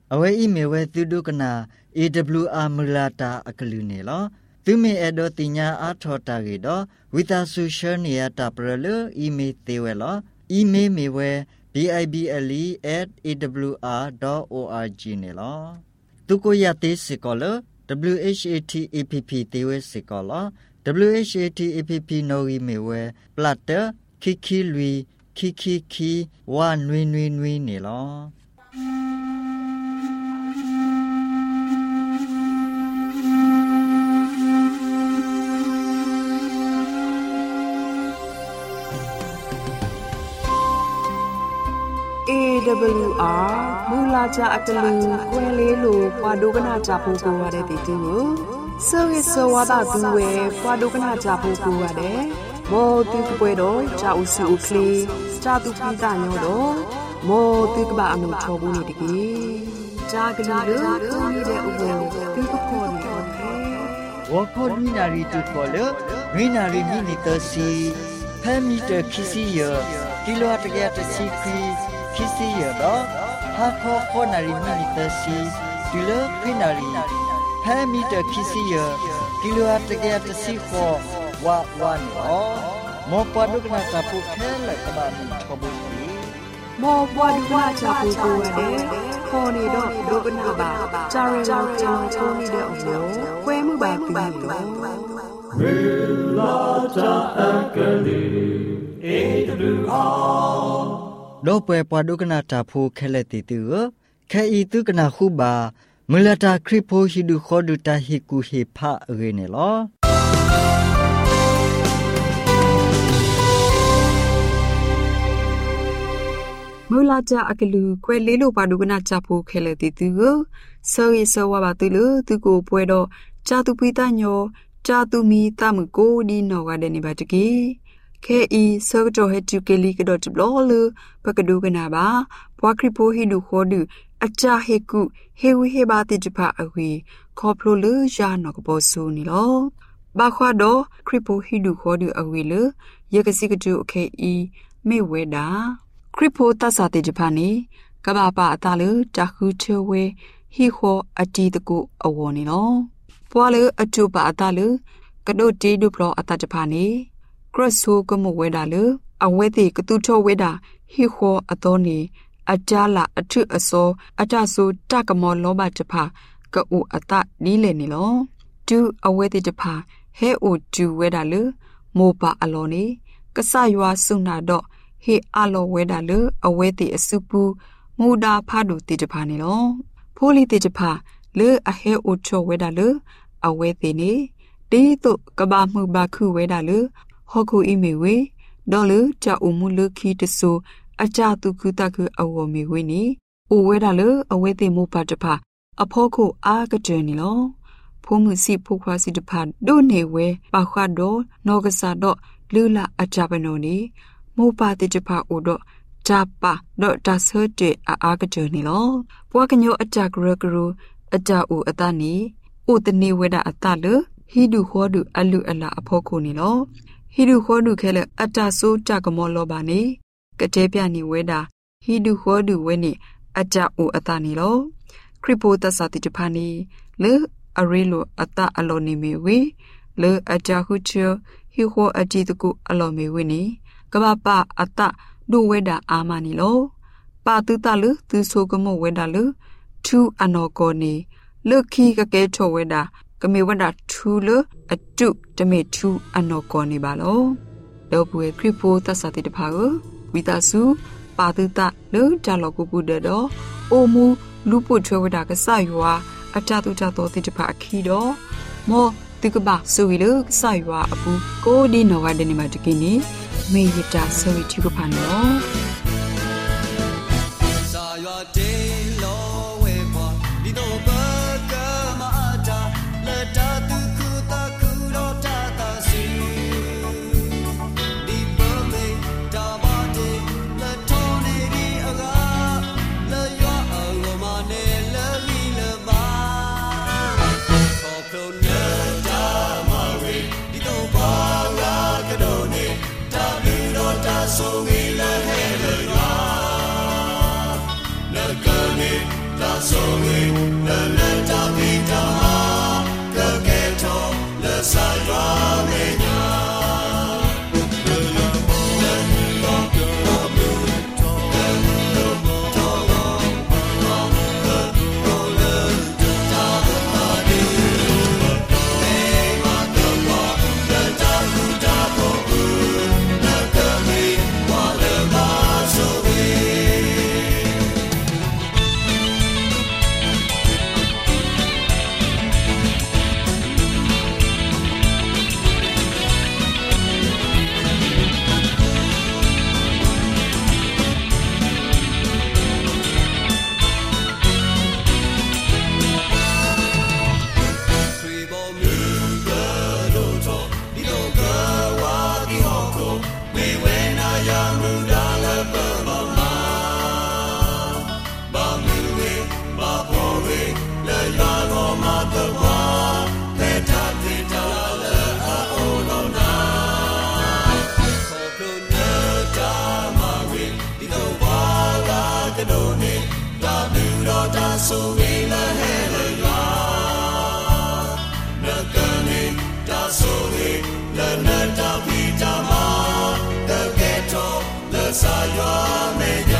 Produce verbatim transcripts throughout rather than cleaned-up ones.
Awe imewe tudu kena A W R mulata akalune lo. Tume edo tinya athota gedo witha social niata prelu ime tewe lo. Ime mewe bible at a w r dot org ne lo. Tuko yate sikolo W H A T A P P tewe sikolo. W H A T A P P no imewe platter kiki lui kiki ki wa nui nui nui ne lo. A W R မူလာကြအတလူကွယ်လေးလိုပွာဒုကနာကြဖို့ကိုရတဲ့တီတူကိုစောရစောဝါဒသူဝဲပွာဒုကနာကြဖို့ကိုရတယ်မောတူပွဲတော့ကြာဦးစုဦးကလေးကြာသူပိတာညောတော့မောတူကဘာအမှုထောဘူးနေတကြီးကြာကလေးလိုတူနေတဲ့ဥပ္ပေတူကခေါ်နေတော့ဝါခေါ်မိနာရီတူခေါ်လို့မိနာရီမိနီတစီဖမ်းမီတခီစီယကီလိုတကရတစီခီခီစီရတော့ဟာခေါ်ခေါ်နာရီမိနီတစီဒီလိုခိနာရီဖမ်းမီတခီစီယကီလိုတကရတစီခေါ်ဝါဝါနော်မောပဒုကနာတပုခဲလကဘာမီထဘုစီမောပွားဒုကနာချပူကိုရတယ်ခေါ်နေတော့ဒုကနာပါဂျာရန်ကျောင်းချုံးနေတဲ့အမျိုးခွဲမှုပါပြီးတော့ဝေလာတာအကလေး A W R လောပွဲပဒုကနာတဖုခဲလက်တီတူခဲဤတုကနာခုပါမလတာခရိဖိုဟီဒုခေါ်ဒူတာဟီကူဟေဖာရေနေလောမူလာကြအကလူကွယ်လေးလိုပါဒုကနာကြဖို့ခဲလေတီသူကိုဆောရီဆောဝါပါတူလူသူကိုပွဲတော့ကြာသူပိတညောကြာသူမီတမှုကိုဒီနော်ကတဲ့နေပါတကြီးခဲဤဆောကတော့ဟက်တူကလီကတော့တဘလလူပကဒုကနာပါဘွားခရိပိုဟီဒူခေါ်ဒူအချာဟေကုဟေဝီဟေဘာတိတဖအဝီခေါပလိုလူယာနော်ကဘောဆူနီလောဘာခွာတော့ခရိပိုဟီဒူခေါ်ဒူအဝီလူယကစီကတူခဲဤမေဝဲတာခရိပိုတဆာတေဂျပန်နီကဘာပါအတာလူတခုချဝဲဟီခေါ်အတီတကုအဝေါ်နီလောပွာလူအတူပါအတာလူကဒိုတီဒူပလောအတာဂျပန်နီကရဆူကမဝဲတာလူအဝဲတိကတူချဝဲတာဟီခေါ်အတော်နီအကြလာအထုအစောအတဆူတကမောလောဘတဖာကူအတနီးလေနီလောတူအဝဲတိတဖာဟဲအိုတူဝဲတာလူမောပါအလောနီကဆယွာဆုနာတော့ဟေအလောဝဲတာလူအဝဲတိအစုပူမူဒါဖာဒူတိတဖာနီလောဖိုးလီတိတဖာလေအဟဲအိုချောဝဲတာလူအဝဲတိနီတီတုကဘာမှုဘခုဝဲတာလူဟောခုအီမီဝေဒေါ်လူကြာအုံမူလူခီတဆူအကြသူခုတခုအဝမီဝေနီအိုဝဲတာလူအဝဲတိမူပါတဖာအဖောခုအာကကြနီလောဖိုးမှုစီဖိုးခွာစီတဖာဒိုနေဝဲပါခွာတော့နောကဆာတော့လူလာအကြပနောနီမူပါတိတဖာအိုတော့ဂျာပါတော့ဒါဆတ်တဲ့အာကကြနီလောပွားကညောအကြဂရဂရူအကြအူအတနီအိုတနေဝဲတာအတလူဟီဒူခေါ်ဒူအလူအလာအဖောခုနီလောဟီဒူခေါ်ဒူခဲလေအတဆိုးကြကမောလောပါနီကတဲပြနီဝဲတာဟီဒူခေါ်ဒူဝဲနီအကြအိုအတနီလောခရိပိုတဆာတိတဖာနီလေအရီလိုအတအလောနီမီဝေလေအကြခုချေဟီခေါ်အတီတကုအလောမီဝေနီကဘာပါအတဒူဝဲတာအာမနီလောပါတူတလူသူဆိုကမောဝဲတာလူထူအနောကောနီလုခီကကဲထောဝဲတာကမေဝတာထူလအတုတမေထူအနောကောနေပါလောလောပွေခရိပိုတဆာတိတဖာကိုဝီတာစုပါတုတလူတလောကုပုဒတော်အိုမူလူပုထွေဝတာကဆယွာအတတုတတော်တိတဖာခီတော်မောတိကဘာဆူဝီလူကဆယွာအပူကိုဒီနောကဒနေမတကိနေမေယတာဆဝီတိကဖာနောစာယွာတေလောဝဲပွားဒီတော့ဘာကမာတာလက်တာသူခုတာခုတော့တာတာစီဒီဘမေတာဘာတေလက်ထောနေဒီအကားလက်ရွာအငမနဲ့လက်လီလပါခေါ်ဖလို့နေတာမဝေဒီတော့ဘာရာကတော့နေတာပြီးတော့တာဆိုငေးလဲဟဲ့လေရွာလက် so we la he la ya na ka ni ta so we la na ta pi ta ma the ghetto the sa yo me ya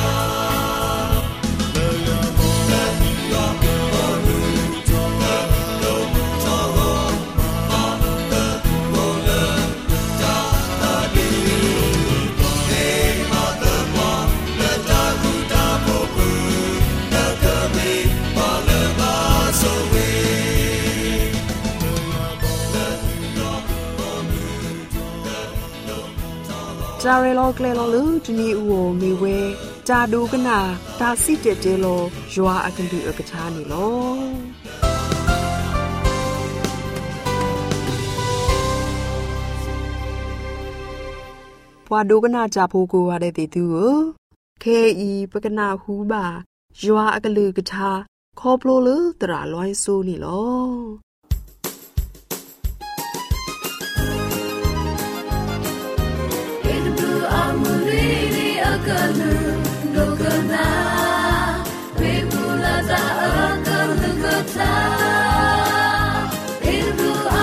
จาเรโลเกลโลลูจนีอูโอมีเวจาดูกันนาตาซิเจเจโลยัวอากันดูอกชานีโลพอดูกันนาจาพูกูวาเดติตูเคอีปกนาฮูบายัวอากลือกชาคอโปโลลตราลอยซูนีโล Kanu dokana pebulata akanu kata irdu a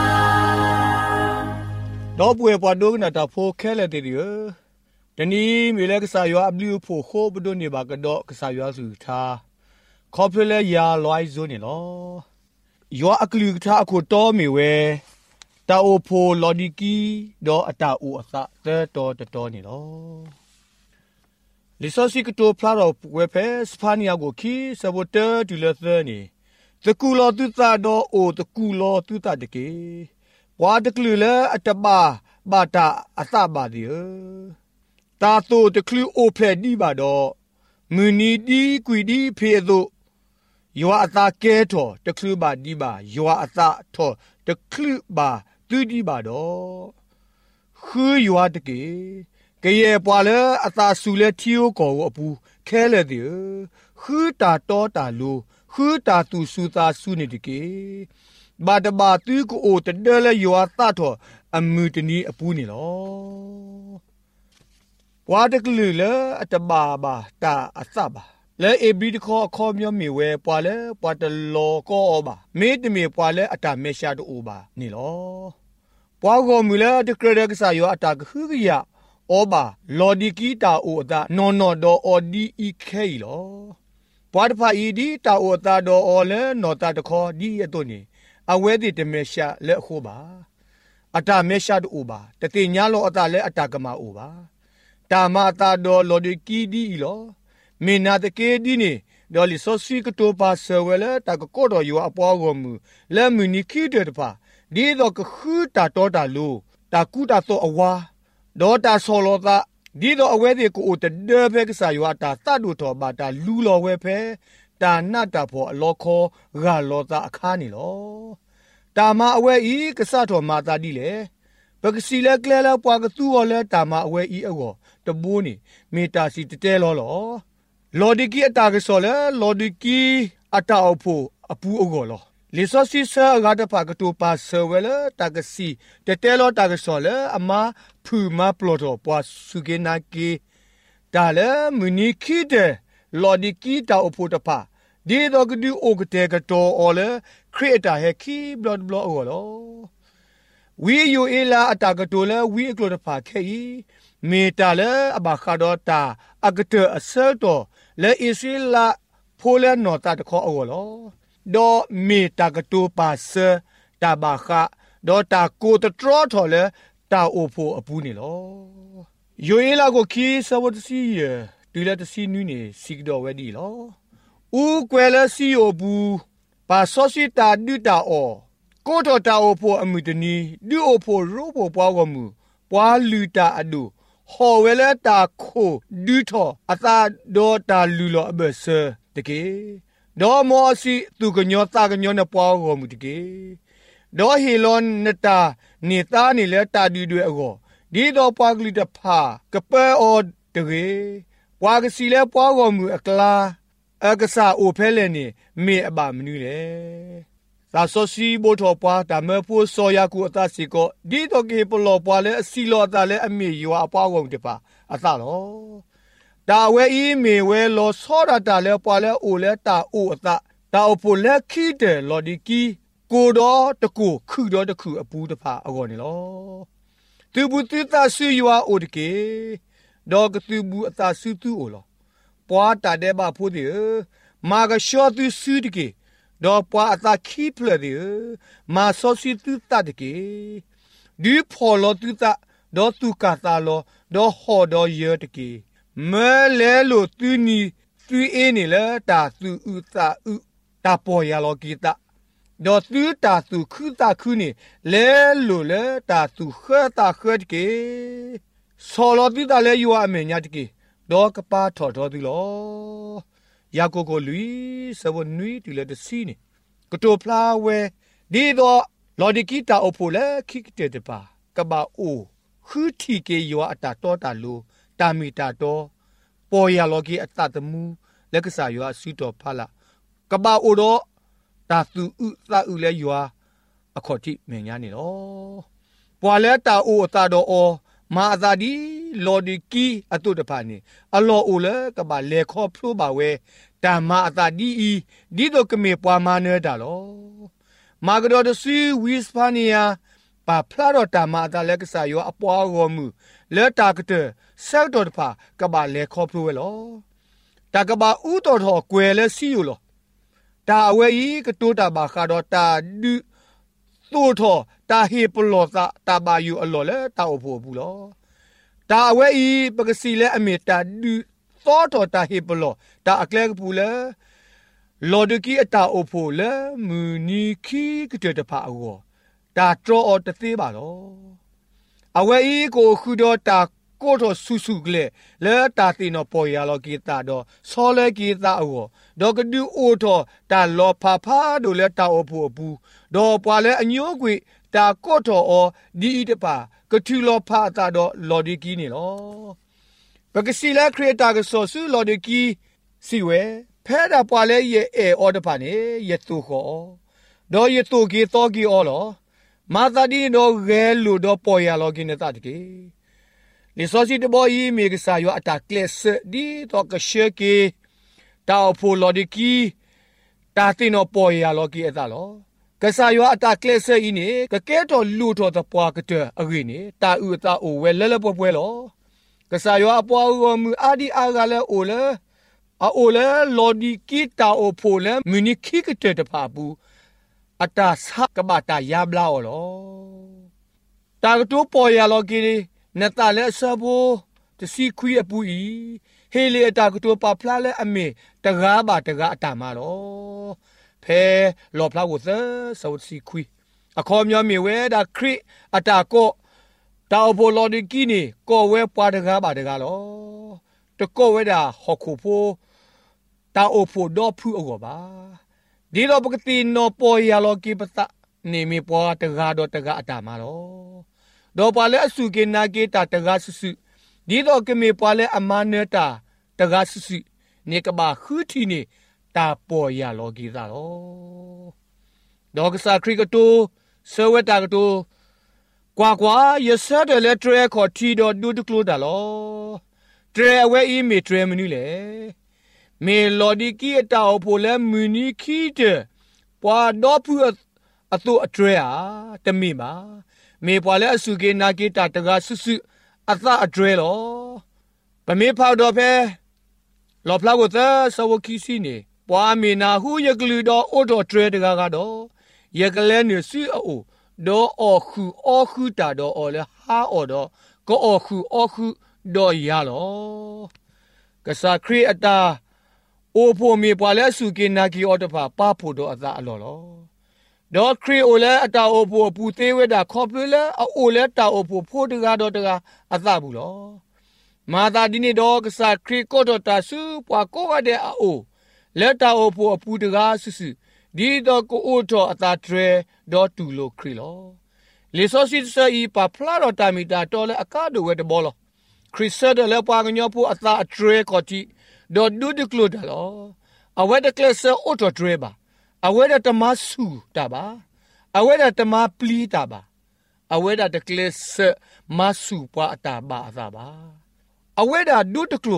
တော့ပွေပွားဒုကနာတာဖိုခဲလက်တေရတနီမီလက်ကစားရွာအဘလူဖိုခိုဘဒိုနေပါကတော့ကစားရွာစုထားခေါ်ဖလဲယာလွိုင်းဇိုနေလောရွာအကလူထားအခုတော်မီဝဲတာအိုဖိုလော်ဒီကီတော့အတာအိုအသတဲတော်တော်နေလောလီဆိုစီကတိုဖလာတော့ဝဲဖဲစပါနီယာကိုခီဆဘတ်တာဒူလသနီတကူလောတူတာတော့အိုတကူလောတူတာတကေဝါတကလူလဲအတပါဘာတာအသပါဒီတာတိုတကလူအိုဖဲဒီပါတော့မူနီဒီကွီဒီဖေတို့ယောအသာကဲတော်တကလူပါဒီပါယောအသာတော်တကလူပါတူဒီပါတော့ခူယောတကေကဲပွာလဲအသာဆူလဲထီယိုကောအပူခဲလဲဒီခူတာတော်တာလူခူတာသူဆူတာဆူနေတကေဘာတဘာတူကိုအိုတဒဲလဲယောအသာတော်အမူတနီအပူနေလောဝါတကလူလဲအတဘာဘာတာအသဘာလဲအဘီတခေါ်ခေါ်မြောမီဝဲပွာလဲပွာတလောကောဘာမေတမီပွာလဲအတာမေရှာတူဘာနေလောပွာကောမူလဲတကရကစားယောအတာခူရဩဘာလော်ဒီကီတာအိုအတာနော်နော်ဒေါ်အော်ဒီအီခဲလောပွာတဖာအီဒီတာအိုအတာဒေါ်အော်လဲနော်တာတခေါ်ဒီအတုန်နေအဝဲဒီတမေရှာလဲခိုးပါအတာမေရှာတူဘာတတိညာလောအတာလဲအတာကမာအိုဘာတာမတာဒေါ်လော်ဒီကီဒီလောမင်းနာတကေဒီနေဒေါ်လီဆိုစီကတိုပါဆဝဲလဲတာကောတော်ယောအပွားကောမူလဲမီနီကီတဲ့တဖာဒီတော့ခူတာတော်တာလူတာကူတာတော့အဝါဒေါ်တာဆောလောတာဒီတော့အဝဲဒီကိုတဒဲဘက်ကစားယောတာတတ်တို့တော်ပါတာလူလောဝဲဖဲတာနတ်တာဖို့အလောခေါ်ဂါလောတာအခါနေလောတာမအဝဲဤကစားတော်မာတာဒီလေဘကစီလဲကလဲလဲပွားကသူ့ော်လဲတာမအဝဲဤအောတဘိုးနေမေတာစီတတဲလောလောလော်ဒီကီအတာကဆောလဲလော်ဒီကီအတာအဖို့အပူအောလောလီဆိုစီဆာဂါတဖာကတူပါဆဝဲလဲတာကစီတတဲလောတာကဆောလဲအမဖူမပလောတော့ပွားစုကေနာကီဒါလဲမူနီကီတဲ့လော်ဒီကီတာအဖို့တဖာဒီတော့ကဒီအိုကတဲ့ကတော်အော်လဲခရီတာဟက်ခီဘလော့ဘလော့အောလောဝီယူအီလာအတာကတူလဲဝီအကလောတဖာခဲဤမေတာလဲအဘခါတော့တာအကတဲ့အဆဲတော့လဲအစ္စလာဖိုလဲနော်တာတခေါ်အောလောဒေါ်မေတာကတူပါဆတာဘာခဒေါ်တာကိုတထရထော်လဲတာအိုဖို့အပူနေလောယိုအီလာကိုခီဆဝတ်စီရတူလက်တစီနူးနေစီတော်ဝဲဒီလောဦးကွယ်လဲစီအိုဘူးပါဆောစီတာဒူတာအောကိုတော်တာအိုဖို့အမှုတနီဒူအိုဖို့ရိုးဖို့ပွားကမှုပွားလူတာအဒူဟော်ဝဲလဲတာခိုဒူထောအသာဒေါ်တာလူလောအဘဆတကေဒေါ်မောစီသူကညောတာကညောနပွားကမှုတကေဒေါ်ဟီလွန်နတာနေတာနေလဲတာဒူတွေအောဒီတော့ပွားကလေးတဖာကပဲအောတကေပွားကစီလဲပွားကမှုအကလာအကစားအိုဖဲလဲနေမေအပါမနူးလေသာဆိုစီဘိုထောပွားတမဖိုးစောရကူအသစီကိုဒီတော့ကေပလောပွားလဲအစီလောတာလဲအမေယောအပွားကုန်တပါအသလောตาเวอีเมเวโลซอดาตาเลปาเลโอเลตาโอตาตาโอโพเลคีเดลอดิกีกูดอตะกูคือดอตะคืออปูตะพาอากอนี่ลอตูบุตุตาซุยัวโอดเกดอกตูบุตาซุตูโอลอปวาตาเดบาพูดิมากะชอตุซุดเกดอปวาตาคีเพลดิมาซอซิตุตาดเกดูพอลอตุตาดอตุกาตาลอดอฮอดอเยตเกเมเลโลตุนีตุเอนี่ละตาตุอุตาอุตาปอยาลอกีตาดอตุตาตุคือตาคือนี่เลโลเลตาตุเขตาเขตเกซอลอตุตาเลยัวเมญาตเกดอกปาทอทอตุลอยาโกโกลุยสวนุยตุเลตซีนี่กโตพลาเวดีดอลอดิกีตาโอโพเลคิกเตตปากบาโอคือทีเกยัวอตาตอตาลูตามีตาโตปอยาโลกีอตาตมูเลกษายัวสุตอพาลากบาโอโดตาตุอุตาอุเลยัวอขอติเมญานี่ลอปวาเลตาโอตาโดโอมาอาซาดีลอดิกีอตุตพานี่อลอโอเลกบาเลขอพลูบาเวตามาอาซาดีอีดีโดกเมปวามาเนดาลอมากดอดซีวิสปาเนียปาพลาดตามาตาเล็กสายอปวารอมือเลตากเตเซลดอดพากบาเลขอพลูเวลอตากบาอูตอทอกเวเลซีอยู่ลอตาเวอีกตูตาบาคาดอตาดูตูทอตาเฮปลอตาตาบายูอลอเลตาโอโพบูลอตาเวอีปกซีเลอเมตาดูตอทอตาเฮปลอตาอักเลกปูเลลอดกีอตาโอโพเลมูนีคีกเตตพาอโกตาตรอตเตบาลออเวอีโกคุดอตาโกโตสุสุกเลเลตาตินอปอยาลอกีตาดอซอเลกีตาอโกดอกดูโอโตตาลอพาพาโดเลตาโอโพปูดอปวาเลอญอกุตาโกโตอดีอิตปากะทูลอพาตาดอลอดิกีนี่ลอปกสิเลครีเอตากะซอสุลอดิกีสิเวแพดาปวาเลเยเอออดปาเนเยตุขอดอเยตุกีตอกีออลอมาตาดีดอเกลูดอปอยาลอกินตาตเกลิซอซิตบอยมีกษายัวอตาเคลสดีตอกะเชเกตาโพลอดิกีตาตินอปอยาลอกีอตาลอกษายัวอตาเคลสอีนี่กะเกตอลูทอตะปวากะเตอรีนี่ตาอุตาโอเวเลเลปปวยลอกษายัวอปวารมืออาดีอากาเลโอเลอาโอเลลอดิกีตาโอโพเลมินิคิกเตตะพาบูอตาสักบาตายาบลาอลอตากตูปอยาลอกีนตาเลซาโบตสิคุยอปุอีเฮเลตากตูปาพลาเลอเมตกาบาตกาตามาลอเพลอพลาวเซสาวสิคุยอคอมยอมีเวดาคริอตาโกตาโบลอดิกีนี่โกเวปาตกาบาตกาลอตะโกเวดาฮอกคูโพตาโอโพดอพูอโกบาดีโลปกติโนปอยาโลกีปตะนี่มีปอตกาดอตกาตามาลอดอปาเลอสุเกนาเกตาตกาสุสุดีโลกมีปาเลอมาเนตาตกาสุสุนี่กบาคือทีนี่ตาปอยาโลกีตาลอดอกสาคริกตูเซเวตากตูกว่ากว่าเยสเดเลเทรคอทีดอดูตคลูดาลอเทรเวอีมีเทรมนี่เลเมโลดิกีตาโอโพเลมูนิคีเตปวาดอพูอตุอเทรอาตมีมาเมปวาเลอสุเกนาเกตาตกาสุสุอตาอเทรลอปะเมพาวดอเพลอพลาวเตสวคีซีเนปวาเมนาหูยกลือดอโอโตเทรตกากาดอยกเลเนซุโอดออคูออคูตาดออเลฮาออดอก็ออคูออคูดอยาลอกษาครีอตาโอโพมีปวาเลสุเกนากีออตพาปาโพดออตาอลอลอดอครีโอเลอตาโอโพปูเตเวดาคอปเลโอเลตาโอโพโพดกาดอตกาอตาบุลอมาตาดินีดอกษาครีโกดอตาสุปวาโกวาเดอโอเลตาโอโพปูดกาสุสุดีดอโกโอโตอตาเทรดอตูโลครีลอเลโซซิสอีปาพลาดอตามิตาตอเลอากาโดเวดบอลคริสเซเดเลปางญอปูอตาเทรคอติดอดูดคลูดาลออเวดเคลเซโอโตเทรบาอเวดตมาสูตาบาอเวดตมาปลีตาบาอเวดตเคลเซมาสูปาตาบาซาบาอเวดดูดคลูเท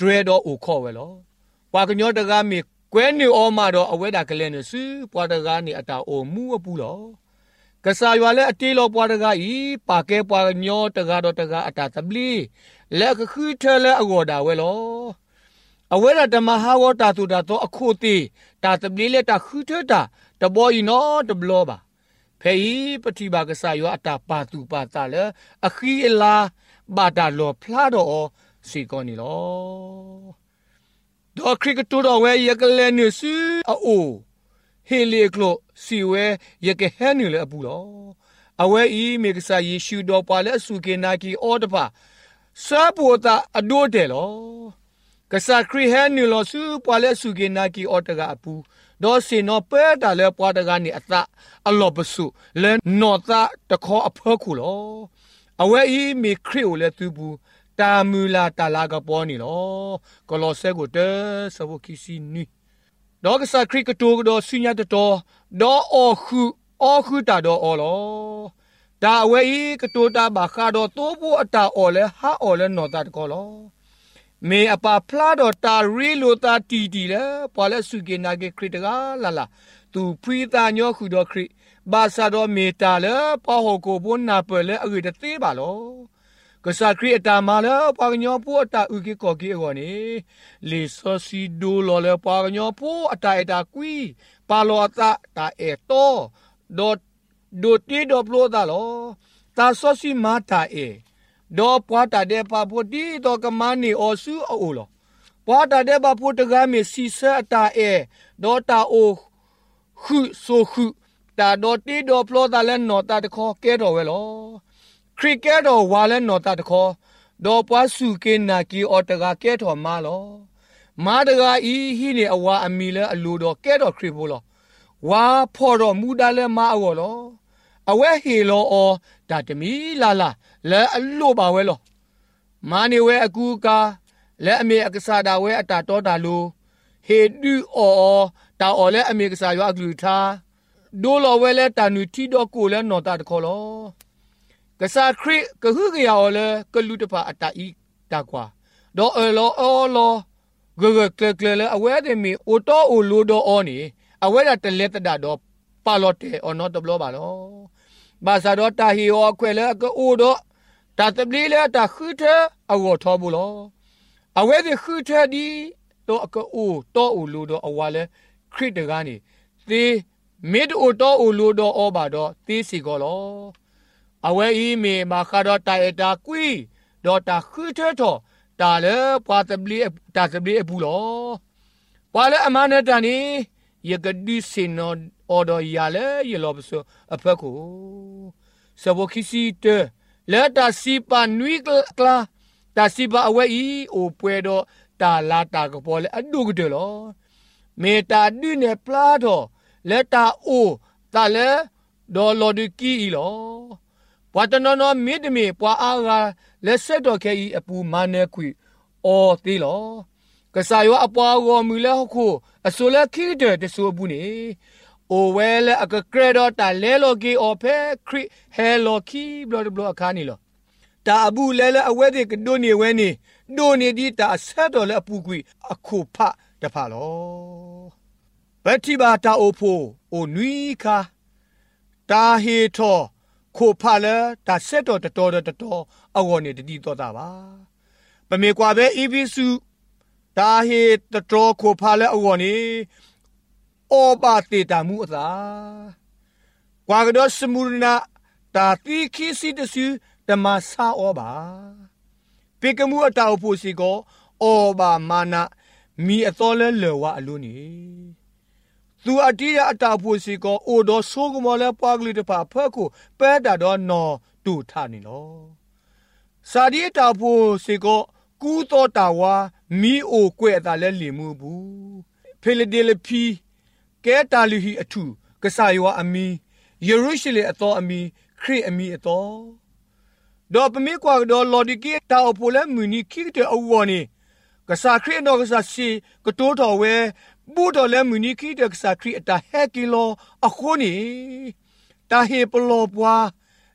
dread or ukowelo ปากญอตะกามีแกวนนี่ออมาดออเวดากะเลนซึปวาตะกานี่อตาโอมูอปูลอกะสายว่าเลอติโลปวาตะกาอีปาเกปวาญอตะกาดอตะกาอตาตะบลีและก็คือเทเลอโกดาเวโลอเวดาตะมหาวตาตุดาโตอคูติตาตะบลีเลตาคือเทตาตะบอยนอตะบลอบาเพอีปฏิบากะสายว่าอตาปาตุปาตาเลอคีเอลาบาตาโลพลาดอสิกอนี่ลอดอคริกตูดอเวยกะเลนิซึอโอเฮเลโกลสิเวยกะเฮนิเลอปูลออเวอีเมกะสาเยชูดอปาเลสุเกนากีออดปาซาปูตาอโดเดลอกะสาคริเฮนิลอสุปาเลสุเกนากีออตกะอปูดอสินอเปตาเลปาตกานี่อตาอลอบสุเลนอตาตะขออเพคูลออเวอีเมคริโอเลตูบูตามูลาตาลากะปอนี่ลอกอลอเซโกเตสะโวคิซินีดอกสาคริกตูกดอสุญญาตตอดออคูออคูตาดออลอตาเวอีกตูตาบาคาดอโตบูอตาออเลฮาออเลนอตาตกอลอเมอปาพลาดอตารีโลตาตีตีเลปอเลสุเกนาเกคริตกาลาลาตูพรีตาญอคูดอคริบาซาดอเมตาเลปอโฮโกบุนนาเปเลอริตเตบาลอกษาคริตามาเลปากญอปูอตาอุกิกอกิกอนีเลซอซิดูลอเลปากญอปูอตาเอตากุยปาโลอตาตาเอโตดอดอติดอปโลตาลอตาซอซิมาตาเอดอปวาตาเดปาโพติดอกมานีออซูอโอลอปวาตาเดปาโพตกาเมซิซาตาเอดอตาโอขุโซขุตาดอติดอปโลตาเลนอตาตะขอเกดอเวลอคริกเกตอวาเลนอตาตะขอดอปวาสุเกนากีออตกาเกทอมาลอมาตกาอีฮีเนอวาอมีเลอลูดอเกดอคริโบลอวาพอดอมูดาเลมาอวลออเวเฮโลอตาตมีลาลาและอลูบาเวลอมาเนเวอกูกาและอเมอกษาดาเวอตาตอดาลูเฮดูออตาออและอเมกษายออกลูทาโดลอเวเลตานุทีดอกูและนอตาตะขอลอกษาคริกะฮึกะยาอเลกะลุตปาอตาอีตากวาดอเอลออลอกะกะเคลเคลเลอเวเดมีโอโตโอลูดออนีอเวดาตะเลตดาดอปาลอเตออนอตบลอบาลอบาซาดอตาฮีออเควเลกะโอดอตาตบลีเลตาคึเทอวอทอบุลออเวเดคึเทดีตอกะโอโตโอลูดออวาเลคริตกานีตีมิดโอโตโอลูดออบาดอตีสิกอลออเวอีเมมาคาดอตาเอตากุยดอตาคือเทโตตาเลปาตบลีตาตบลีอปูลอปาเลอมาเนตานียกดิสินออดอยาเลยลอบโซอเพโกสวคิซิเตเลตาซิปานุยกลาตาซิปาอเวอีโอเปโดตาลาตากปอเลอดูกเดลอเมตาดิเนปลาโดเลตาโอตาเลดอลอดิกีอีลอปะตนนอมิดเมปะอากาเลเซโตเคอีอปูมาเนคุยออติลอกษายออปาโกมูเลฮคูอโซเลคิเดเตโซบุนีโอเวเลอกเกรดอตาเลโลกีออเพคริเฮโลคีบลอบลอคานีลอตาอบูเลเลอเวเดกโดนีเวนีโดนีดีตาเซโตเลอปูกุยอคูพะตะพาลอปฏิบาตาโอโพโอนุยคาตาเฮโตโคพาเลตาเซโตตโตตโตอวอนีดีโตตาบาปะเมกว่าเบอีบิสุตาเฮตโตโคพาเลอวอนีโอบาติตามุตากว่ากดสมุรณะตาติคิสิตสุตมาซาอบาเปกมูอตาอโพสิโกโอบามานะมีอตอเลเลวะอลุนีသူအတိအတာဖို့စီကိုအိုတော်ဆိုးကမောလဲပွားကလေးတပါဖက်ကိုပဲတာတော့နော်တူထနေလောစာဒီတာဖို့စီကိုကူးတော်တာဝါမီအိုကွဲ့တာလဲလီမှုဘူးဖေလဒီလဖီကဲတာလူဟီအထူကဆာယောအမီယေရုရှလင်အတော်အမီခရစ်အမီအတော်ဒေါ်ပမေကွာဒေါ်လော်ဒီကီတာအဖို့လဲမူနီခိတဲ့အဝေါ်နေကဆာခရစ်နော်ကဆာစီကတိုးတော်ဝဲบูดอเลมุนิคีเด็กสาครีตาเฮกิโลอะโคนีตาเฮปโลปวา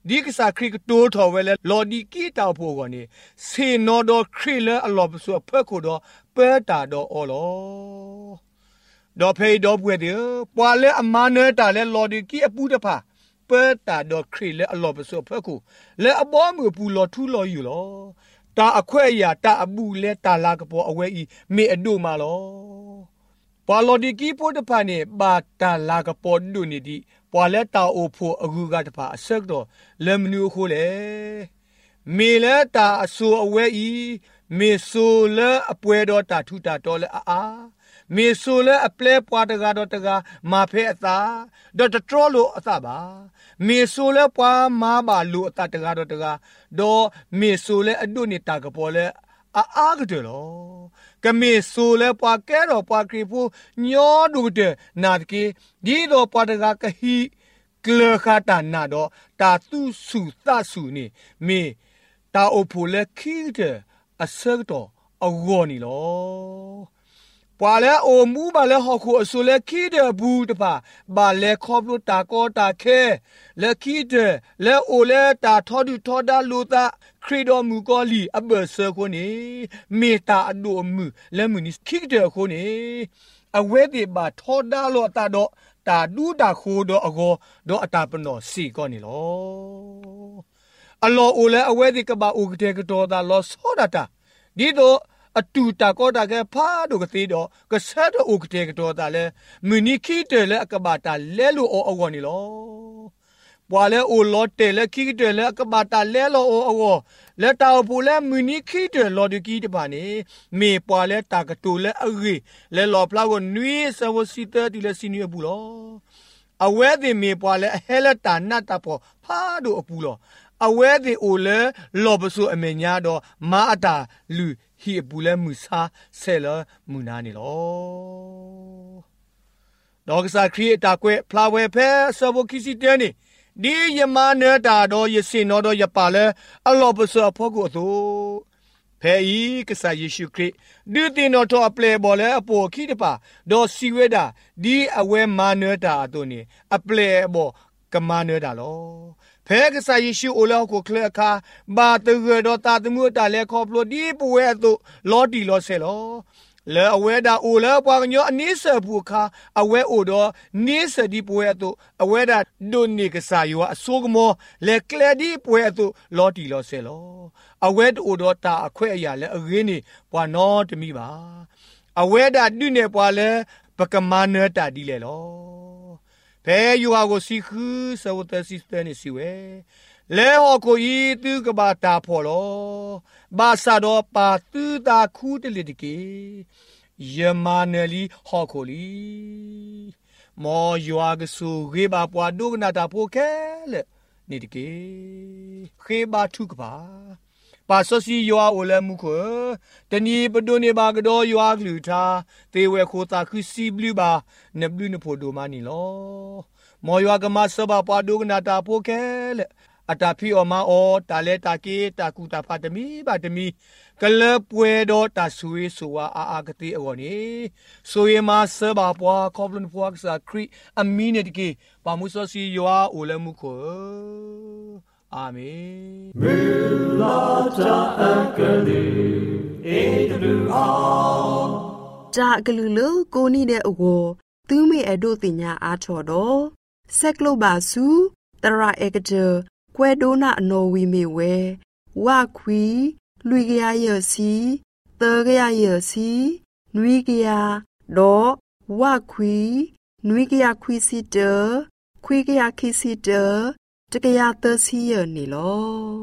ဒီကစားခရီကတိုးထော်ဝဲလဲလော်ဒီကီတောက်ဖို့ကနေစေနော်တော့ခရီလဲအလော်ပဆိုဖက်ကိုတော့ပဲတာတော့အော်လောတော့ဖေးတော့ပွေတယ်ပွာလဲအမနေတာလဲလော်ဒီကီအပူတဖာပဲတာတော့ခရီလဲအလော်ပဆိုဖက်ကိုလဲအပေါ်မှုပူလော်ထူလော်ယူလောတာအခွဲ့ရတာအပူလဲတာလာကပေါ်အဝဲဤမေအဒိုမာလောပွာလော်ဒီကီပိုတဖာနေဘာတာလာကပေါ်ဒုန်ဒီပွာလဲတာအိုဖို့အကူကတဖာအဆက်တော့လဲမနူခိုးလေမေလဲတာအဆူအဝဲဤမေဆိုလဲအပွဲတော့တာထူတာတော့လဲအာမေဆိုလဲအပလဲပွားတကားတော့တကားမာဖဲအသာတော့တတော်လို့အသာပါမေဆိုလဲပွားမာပါလို့အသာတကားတော့တကားတော့မေဆိုလဲအဒုနေတာကပေါ်လဲအာအားကတလောကမေဆိုလဲပွားကဲတော့ပွားခရီဖို့ညောဒုတဲ့နာတကေဒီတော့ပွားတကားကဟီကလခတာနာတော့တာသူစုသစုနေမေတာအိုဖိုလဲခိတဲ့အဆက်တော့အဝေါ်နီလောပွာလဲအိုမူပါလဲဟောခုအဆူလဲခိတဲ့ဘူးတပါဘာလဲခေါပလို့တာကောတာခဲလဲခိတဲ့လဲအိုလဲတာထောဒူထောဒါလူတာခရီတော်မူကောလီအဘဆာကိုနေမေတာအဒိုမူလဲမူနီခိတဲ့ကိုနေအဝဲဒီဘာထောဒါလို့တာတော့တာဒူတာခိုတော့အကောတော့အတာပနောစီကောနေလောအလောအိုလဲအဝဲဒီကဘာအိုကတဲ့ကတော့တာလောဆောဒတာဒီတော့အတူတာကောတာကဖားတို့ကသေးတော့ကဆတ်တော့အိုကတဲ့ကတော့တာလဲမီနီခိတယ်လဲအကဘာတာလဲလို့အောအောနေလောပွာလဲအိုလောတယ်လဲခိတယ်လဲအကဘာတာလဲလို့အောအောလဲတာပူလဲမီနီခိတယ်လော်ဒီကီတပါနေမေပွာလဲတာကတူလဲအဂီလဲလော်ဖလာကိုနွေးဆဝစီတတီလဲစီနီအပူလောအဝဲဒီမေပွာလဲဟဲလက်တာနတ်တာပေါ်ဖားတို့အပူလောအဝဲဒီအိုလဲလော်ပဆူအမေညာတော့မာအတာလူဟီပူလဲမူစာဆဲလမူနာနေလောဒေါကစားခရီတာကွဲဖလာဝဲဖဲဆဘကီစီတဲနေဒီယမနေတာတော့ယစင်တော့ယပါလဲအလောပဆူဖို့ကိုသို့ဖဲဤကစားယေရှုခရစ်ဒီတင်တော့တော့ပလေဘော်လဲအပေါ်ခီတပါဒေါ်စီဝဲတာဒီအဝဲမာနေတာအတုန်နေအပလေဘော်ကမာနေတာလောဖဲကစားယေရှုအိုလောက်ကိုခလခါဘာတရတော့တာတမှုတာလဲခေါပလို့ဒီပွဲအတုလော်တီလော်ဆဲလောလဲအဝဲတာအိုလဲပွားညောအနည်းဆပူခါအဝဲအိုတော့နေစဒီပွဲအတုအဝဲတာဒုန်နေကစားယောအဆိုးကမောလဲကလေဒီပွဲအတုလော်တီလော်ဆဲလောအဝဲအိုတော့တာအခွဲအရာလဲအရင်းနေပွားနော်တမိပါအဝဲတာဒုနေပွားလဲပကမာနေတာဒီလေလောဖဲယူဟာကိုစီခူးစဝတစီစတနေစီဝဲလဲဟောကိုဤသူကဘာတာဖော်လောဘာသာတော့ပါသူတာခူးတလေတကေယမနယ်လီဟောကိုလီမောယွာကဆူဂေဘာပွားဒုကနာတာဖိုခဲလေနေတကေခေဘာထုကပါပါဆစီယွာအိုလဲမှုခတနီပဒိုနေဘာကတော်ယွာကလူသာတေဝဲခိုတာခူစီဘလူပါနဘလူနဖို့ဒိုမနီလောမောယွာကမဆဘာပွားဒုကနာတာဖိုခဲလေအတာဖီအော်မာအော်တာလဲတာကေတာကူတာဖာတမီပါတမီကလပွဲတော့တာဆွေဆိုဝါအာအာကတိအော်နေဆိုရမဆဘာပွားကောပလန်ပွားကစားခရီအမီနတကေပါမှုဆစီယွာအိုလဲမှုခိုအာမင်မေလာတာအကလေးအေတူအောင်ဂျာကလူလူကိုနီတဲ့အကိုသူမေအဒိုတင်ညာအားချော်တော့ဆက်ကလိုပါစုတရာအေကကြကွဲဒိုနာအနော်ဝီမေဝဲဝါခွီလူကရရစီသောကရရစီနွီကရတော့ဝါခွီနွီကရခွီစီတခွီကရခီစီတတကရသစီရနေလော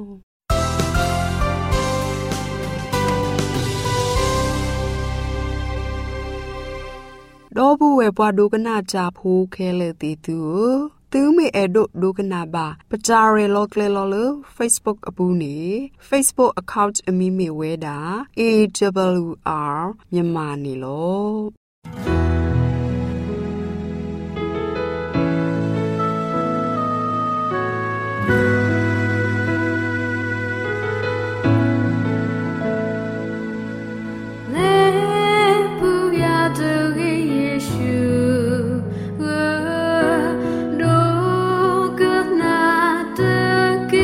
တော့ဘူးဝဲပွားဒုကနာကြဖိုးခဲလေတီတူသူမေအဒိုဒုကနာဘာပကြရဲလောကလေလောလ Facebook အပူနေ Facebook account အမီမေဝဲတာ A W R မြန်မာနေလော Good night.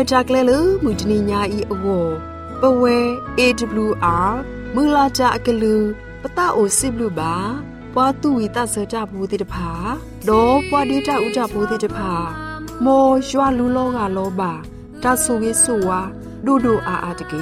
จากเลลือมุจนีญาอีอโวปเว เอ ดับเบิลยู อาร์ มือลาจาอกะลือปะตาโอซิบลูบาปวาตุวิตาเสจาบูติตภาโดปวาดิตาอุจาบูติตภาโมยัวลูโลกาโลบาตาสุวิสุวาดูดูอาอาตะเก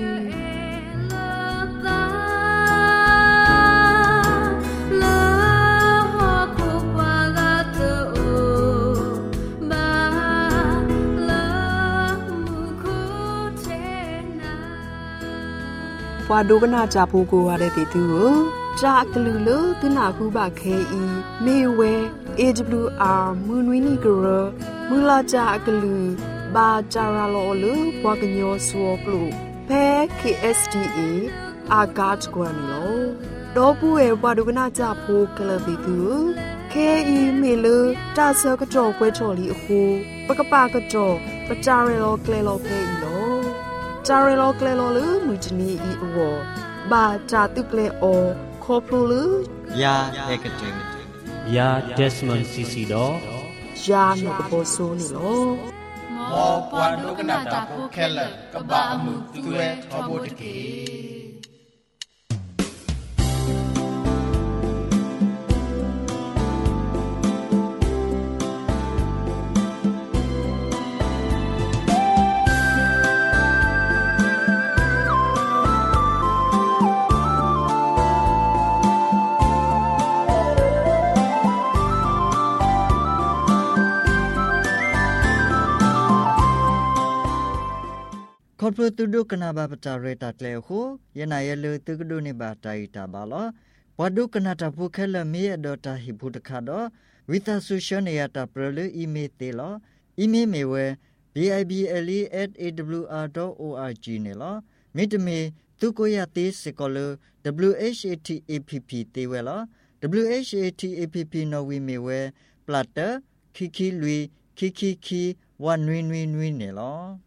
พอดูก็น่าจะพูกูอะไรติดตัวจากลือเลตุนาคูบาเคอีเมเว เอ ดับเบิลยู อาร์ มือนวินีกรมือลาจากลือบาจาราโลลือพวกญอสวกลูเพ เค เอส ดี เอ อากาศกวนโลดอปูเอพอดูก็น่าจะพูกลติดตัวเคอีเมลตาเซกจอกเวชอลีโคปะกะปากะจอปะจาเรโลเกลโลเพอีโลจาเรโลเกลโลลือมุจนีอีอวบาจาตุเกลโอคอพลูลือยาเอกเจงยาเดสมอนซีซีดอยาโนกโปโซนี่โลมอปวาดุกนาตาโพแคลกะบะมุตุเอทอโบตะเกขอพระตุดุกนาบาปจาเรตัดเลวโคยนายลือตุกดุนิบาตายตาบาลปวัดุกนาตาภูเคลมีอดอตาหิบุตคาดอวิตาสุชเนียตาเปรลอีเมเตลอีเมเมเว บี ไอ บี แอล อี แอท เอ ดับเบิลยู อาร์ ดอท โอ อาร์ จี เนลมิตเมตุโกยาติสกอล ดับเบิลยู เอช เอ ที เอ พี พี เตเวล ดับเบิลยู เอช เอ ที เอ พี พี นวีเมเวปลัตเตอร์คิคิลุยคิคิคิวันวินวินวินเนล